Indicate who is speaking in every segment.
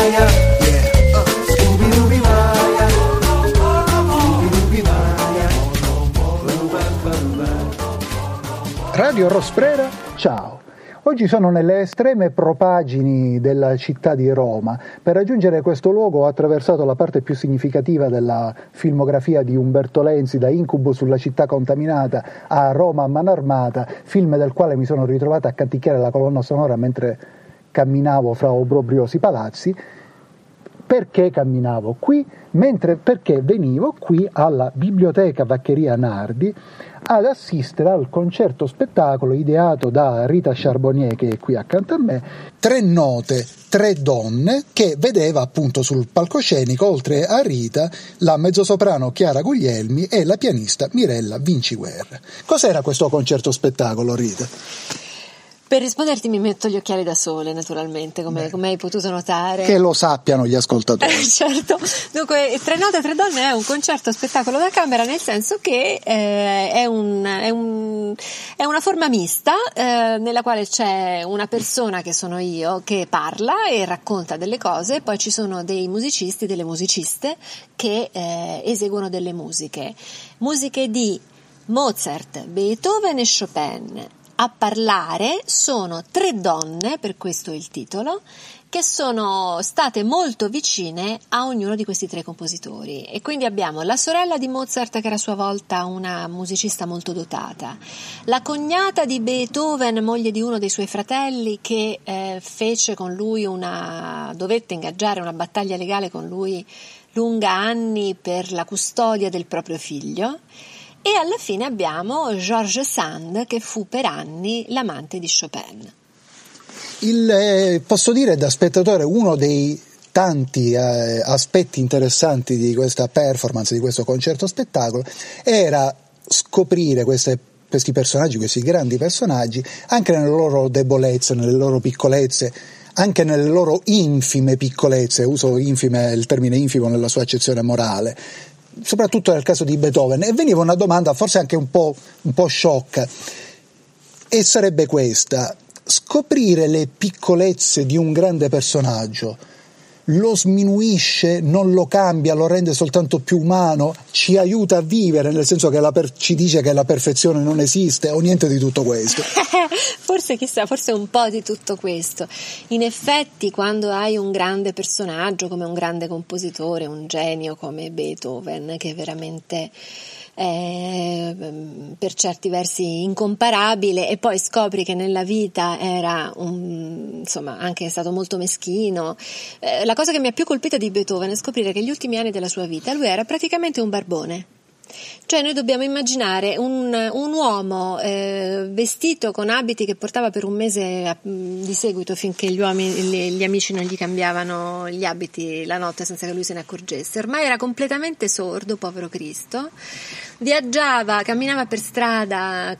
Speaker 1: Maya, yeah. Scooby-Dooby Maya, Scooby-Dooby Maya.
Speaker 2: Radio Rosprera, ciao. Oggi sono nelle estreme propagini della città di Roma. Per raggiungere questo luogo ho attraversato la parte più significativa della filmografia di Umberto Lenzi, da Incubo sulla città contaminata a Roma a mano armata, film del quale mi sono ritrovato a canticchiare la colonna sonora mentre camminavo fra obbrobriosi palazzi. Perché camminavo qui? Perché venivo qui alla Biblioteca Vaccheria Nardi ad assistere al concerto spettacolo ideato da Rita Charbonnier, che è qui accanto a me, Tre note, tre donne, che vedeva appunto sul palcoscenico, oltre a Rita, la mezzosoprano Chiara Guglielmi e la pianista Mirella Vinciguerra. Cos'era questo concerto spettacolo, Rita?
Speaker 3: Per risponderti mi metto gli occhiali da sole, naturalmente, come hai potuto notare.
Speaker 2: Che lo sappiano gli ascoltatori.
Speaker 3: Certo. Dunque, Tre note, tre donne è un concerto spettacolo da camera, nel senso che è una forma mista, nella quale c'è una persona, che sono io, che parla e racconta delle cose, poi ci sono dei musicisti, delle musiciste che eseguono delle musiche di Mozart, Beethoven e Chopin. A parlare sono tre donne, per questo il titolo, che sono state molto vicine a ognuno di questi tre compositori. E quindi abbiamo la sorella di Mozart, che era a sua volta una musicista molto dotata, la cognata di Beethoven, moglie di uno dei suoi fratelli, che fece con lui dovette ingaggiare una battaglia legale con lui lunga anni per la custodia del proprio figlio. E alla fine abbiamo George Sand, che fu per anni l'amante di Chopin.
Speaker 2: Posso dire da spettatore, uno dei tanti aspetti interessanti di questa performance, di questo concerto spettacolo, era scoprire questi personaggi, questi grandi personaggi, anche nelle loro debolezze, nelle loro piccolezze, anche nelle loro infime piccolezze. Uso il termine infimo nella sua accezione morale, soprattutto nel caso di Beethoven. E veniva una domanda forse anche un po' sciocca, e sarebbe questa: scoprire le piccolezze di un grande personaggio lo sminuisce, non lo cambia, lo rende soltanto più umano, ci aiuta a vivere, nel senso che ci dice che la perfezione non esiste, o niente di tutto questo?
Speaker 3: Forse, chissà, forse un po' di tutto questo. In effetti, quando hai un grande personaggio come un grande compositore, un genio come Beethoven, che veramente per certi versi incomparabile, e poi scopri che nella vita era anche stato molto meschino. La cosa che mi ha più colpito di Beethoven è scoprire che gli ultimi anni della sua vita lui era praticamente un barbone. Cioè, noi dobbiamo immaginare un uomo vestito con abiti che portava per un mese di seguito, finché gli amici non gli cambiavano gli abiti la notte senza che lui se ne accorgesse. Ormai era completamente sordo, povero Cristo. Viaggiava, camminava per strada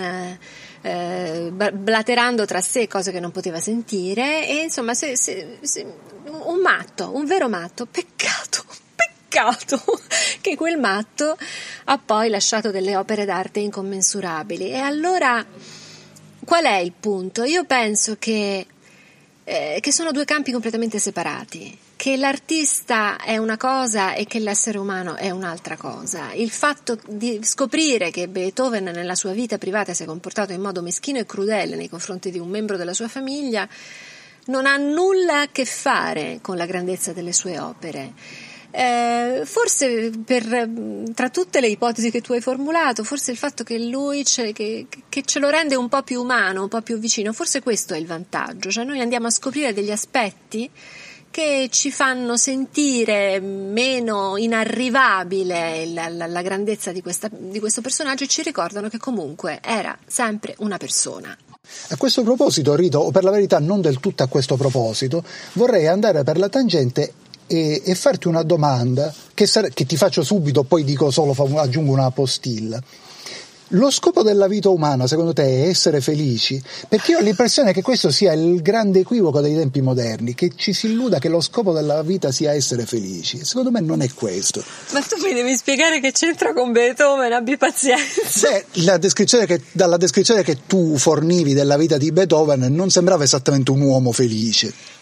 Speaker 3: blaterando tra sé cose che non poteva sentire, e insomma un matto, un vero matto. Peccato che quel matto ha poi lasciato delle opere d'arte incommensurabili. E allora qual è il punto? Io penso che sono due campi completamente separati, che l'artista è una cosa e che l'essere umano è un'altra cosa. Il fatto di scoprire che Beethoven nella sua vita privata si è comportato in modo meschino e crudele nei confronti di un membro della sua famiglia non ha nulla a che fare con la grandezza delle sue opere. Forse tra tutte le ipotesi che tu hai formulato, forse il fatto che lui che ce lo rende un po' più umano, un po' più vicino, forse questo è il vantaggio. Cioè, noi andiamo a scoprire degli aspetti che ci fanno sentire meno inarrivabile la grandezza di questo personaggio, e ci ricordano che comunque era sempre una persona.
Speaker 2: A questo proposito, Rito, o per la verità non del tutto a questo proposito, vorrei andare per la tangente e farti una domanda che ti faccio subito, poi aggiungo una postilla. Lo scopo della vita umana, secondo te, è essere felici? Perché io ho l'impressione che questo sia il grande equivoco dei tempi moderni, che ci si illuda che lo scopo della vita sia essere felici. Secondo me non è questo.
Speaker 3: Ma tu mi devi spiegare che c'entra con Beethoven, abbi pazienza.
Speaker 2: Dalla descrizione che tu fornivi della vita di Beethoven non sembrava esattamente un uomo felice.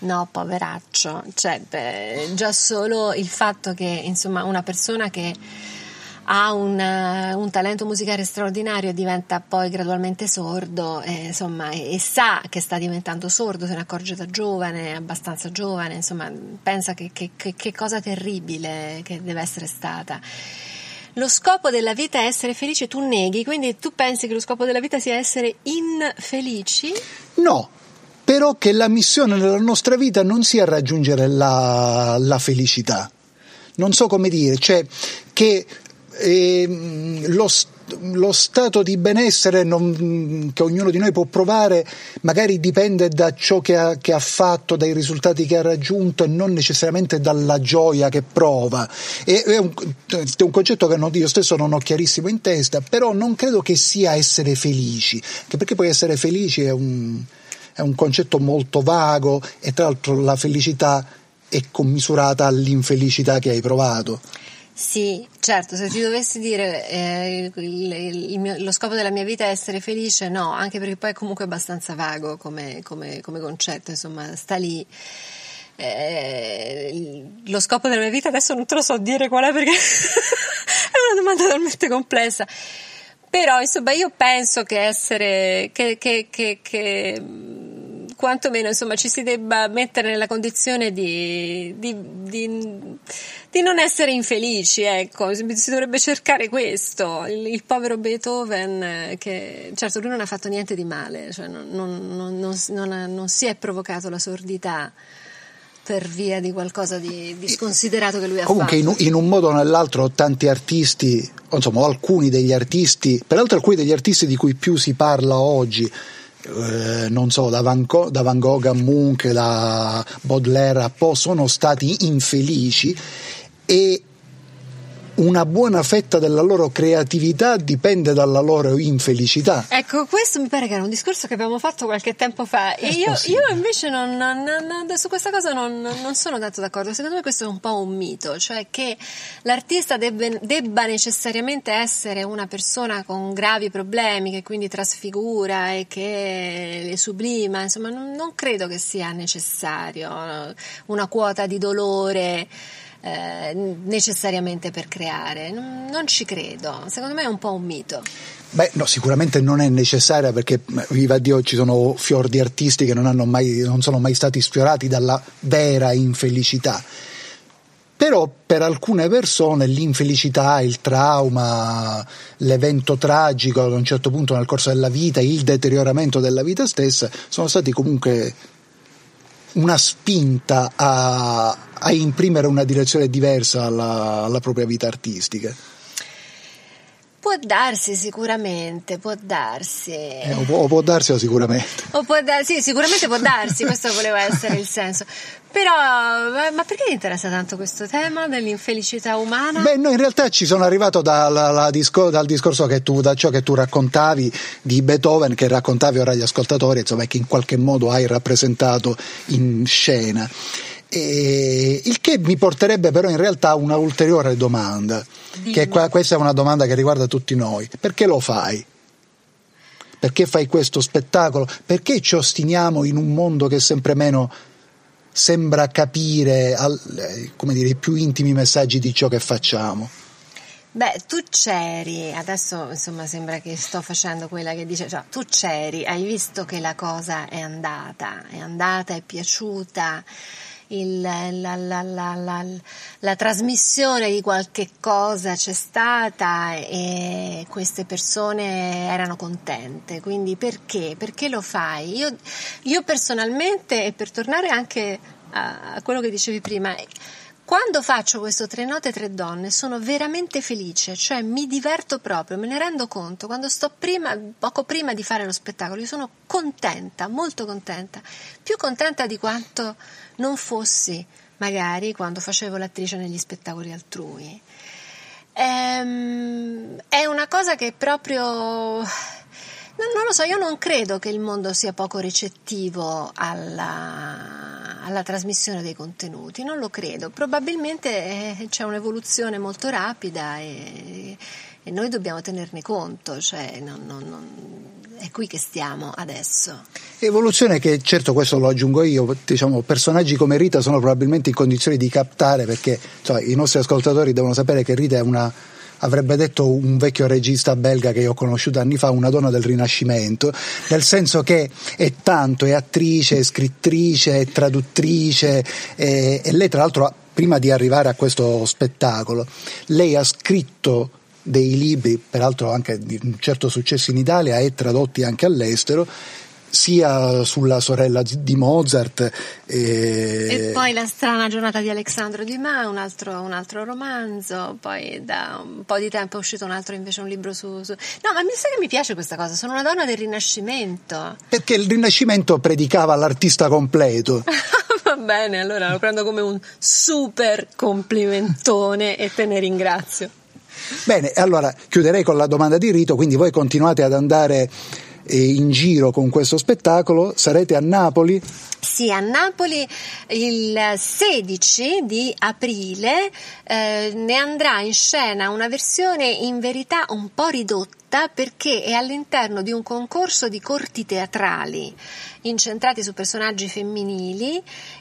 Speaker 3: No, poveraccio, cioè, già solo il fatto che, insomma, una persona che ha un talento musicale straordinario diventa poi gradualmente sordo, insomma, e sa che sta diventando sordo, se ne accorge da giovane, abbastanza giovane, insomma, pensa che cosa terribile che deve essere stata. Lo scopo della vita è essere felici, tu neghi, quindi tu pensi che lo scopo della vita sia essere infelici?
Speaker 2: No, però che la missione nella nostra vita non sia raggiungere la felicità. Non so come dire, cioè che lo stato di benessere che ognuno di noi può provare magari dipende da ciò che ha fatto, dai risultati che ha raggiunto e non necessariamente dalla gioia che prova. È un concetto che io stesso non ho chiarissimo in testa, però non credo che sia essere felici, anche perché poi essere felici è un concetto molto vago e tra l'altro la felicità è commisurata all'infelicità che hai provato.
Speaker 3: Sì, certo, se ti dovessi dire lo scopo della mia vita è essere felice, no, anche perché poi è comunque abbastanza vago come concetto, insomma, sta lì. Lo scopo della mia vita adesso non te lo so dire qual è perché è una domanda talmente complessa. Però insomma io penso che essere che quantomeno insomma ci si debba mettere nella condizione di non essere infelici, ecco, si dovrebbe cercare questo. Il povero Beethoven, che certo lui non ha fatto niente di male, cioè non si è provocato la sordità per via di qualcosa di sconsiderato che lui ha
Speaker 2: comunque
Speaker 3: fatto.
Speaker 2: In un modo o nell'altro tanti artisti, insomma alcuni degli artisti, peraltro alcuni degli artisti di cui più si parla oggi, non so, da Van Gogh a Munch, da Baudelaire a Poe, sono stati infelici e una buona fetta della loro creatività dipende dalla loro infelicità.
Speaker 3: Ecco, questo mi pare che era un discorso che abbiamo fatto qualche tempo fa e io invece su questa cosa non sono tanto d'accordo. Secondo me questo è un po' un mito, cioè che l'artista debba necessariamente essere una persona con gravi problemi che quindi trasfigura e che le sublima, insomma non credo che sia necessario una quota di dolore necessariamente per creare, non ci credo, secondo me è un po' un mito.
Speaker 2: Beh, no, sicuramente non è necessaria perché, viva Dio, ci sono fior di artisti che non sono mai stati sfiorati dalla vera infelicità. Però per alcune persone l'infelicità, il trauma, l'evento tragico ad un certo punto nel corso della vita, il deterioramento della vita stessa sono stati comunque una spinta a imprimere una direzione diversa alla propria vita artistica.
Speaker 3: Può darsi sicuramente, può darsi.
Speaker 2: O può darsi o sicuramente.
Speaker 3: Sì, sicuramente può darsi, questo voleva essere il senso. Però, ma perché ti interessa tanto questo tema dell'infelicità umana?
Speaker 2: Beh, no, in realtà ci sono arrivato dal discorso da ciò che tu raccontavi di Beethoven, che raccontavi ora agli ascoltatori, insomma, che in qualche modo hai rappresentato in scena. Il che mi porterebbe però in realtà a una ulteriore domanda, che questa è una domanda che riguarda tutti noi. Perché lo fai? Perché fai questo spettacolo? Perché ci ostiniamo in un mondo che sempre meno sembra capire i più intimi messaggi di ciò che facciamo?
Speaker 3: Beh, tu c'eri, adesso insomma sembra che sto facendo quella che dice, cioè tu c'eri, hai visto che la cosa è andata, è piaciuta, la trasmissione di qualche cosa c'è stata e queste persone erano contente, quindi perché lo fai? Io personalmente, e per tornare anche a quello che dicevi prima, quando faccio questo 3 note 3 donne sono veramente felice, cioè mi diverto proprio, me ne rendo conto. Quando sto poco prima di fare lo spettacolo, io sono contenta, molto contenta, più contenta di quanto non fossi magari quando facevo l'attrice negli spettacoli altrui. È una cosa che proprio... Non lo so, io non credo che il mondo sia poco recettivo alla trasmissione dei contenuti, non lo credo. Probabilmente c'è un'evoluzione molto rapida e noi dobbiamo tenerne conto, cioè è qui che stiamo adesso.
Speaker 2: Evoluzione che, certo, questo lo aggiungo io, diciamo, personaggi come Rita sono probabilmente in condizioni di captare, perché i nostri ascoltatori devono sapere che Rita è avrebbe detto un vecchio regista belga che io ho conosciuto anni fa, una donna del Rinascimento, nel senso che è tanto, è attrice, è scrittrice, è traduttrice, e lei tra l'altro, prima di arrivare a questo spettacolo, lei ha scritto dei libri, peraltro anche di un certo successo in Italia e tradotti anche all'estero, sia sulla sorella di Mozart
Speaker 3: e poi La strana giornata di Alexandre Dumas, un altro romanzo, poi da un po' di tempo è uscito un libro su... No, ma mi sa che mi piace questa cosa, sono una donna del Rinascimento.
Speaker 2: Perché il Rinascimento predicava l'artista completo.
Speaker 3: Va bene, allora lo prendo come un super complimentone e te ne ringrazio.
Speaker 2: Bene, allora chiuderei con la domanda di rito, quindi voi continuate ad andare in giro con questo spettacolo, sarete a Napoli?
Speaker 3: Sì, a Napoli il 16 di aprile ne andrà in scena una versione in verità un po' ridotta, perché è all'interno di un concorso di corti teatrali incentrati su personaggi femminili,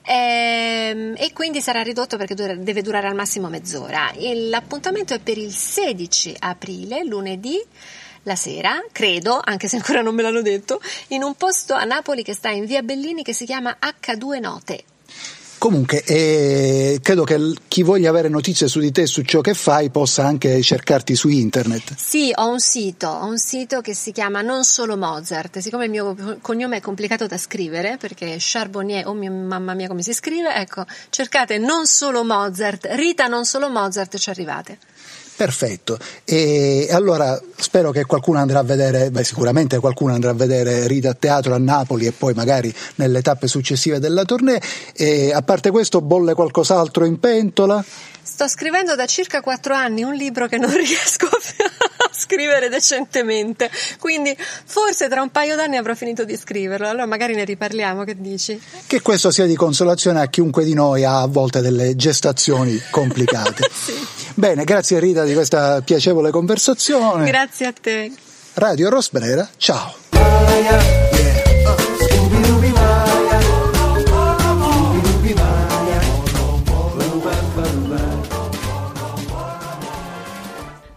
Speaker 3: e quindi sarà ridotto perché deve durare al massimo mezz'ora. L'appuntamento è per il 16 aprile, lunedì, la sera, credo, anche se ancora non me l'hanno detto, in un posto a Napoli che sta in via Bellini che si chiama H2 Note.
Speaker 2: Comunque, credo che chi voglia avere notizie su di te e su ciò che fai possa anche cercarti su internet.
Speaker 3: Sì, ho un sito che si chiama Non Solo Mozart. Siccome il mio cognome è complicato da scrivere, perché Charbonnier, oh mia mamma mia come si scrive, ecco, cercate Non Solo Mozart, Rita Non Solo Mozart, ci arrivate.
Speaker 2: Perfetto, e allora spero che qualcuno andrà a vedere, sicuramente qualcuno andrà a vedere Rita a teatro a Napoli e poi magari nelle tappe successive della tournée. E a parte questo, bolle qualcos'altro in pentola?
Speaker 3: Sto scrivendo da circa 4 anni un libro che non riesco a scrivere decentemente, quindi forse tra un paio d'anni avrò finito di scriverlo, allora magari ne riparliamo, che dici?
Speaker 2: Che questo sia di consolazione a chiunque di noi ha a volte delle gestazioni complicate.
Speaker 3: Sì.
Speaker 2: Bene, grazie Rita di questa piacevole conversazione.
Speaker 3: Grazie a te.
Speaker 2: Radio Rosbrera, ciao.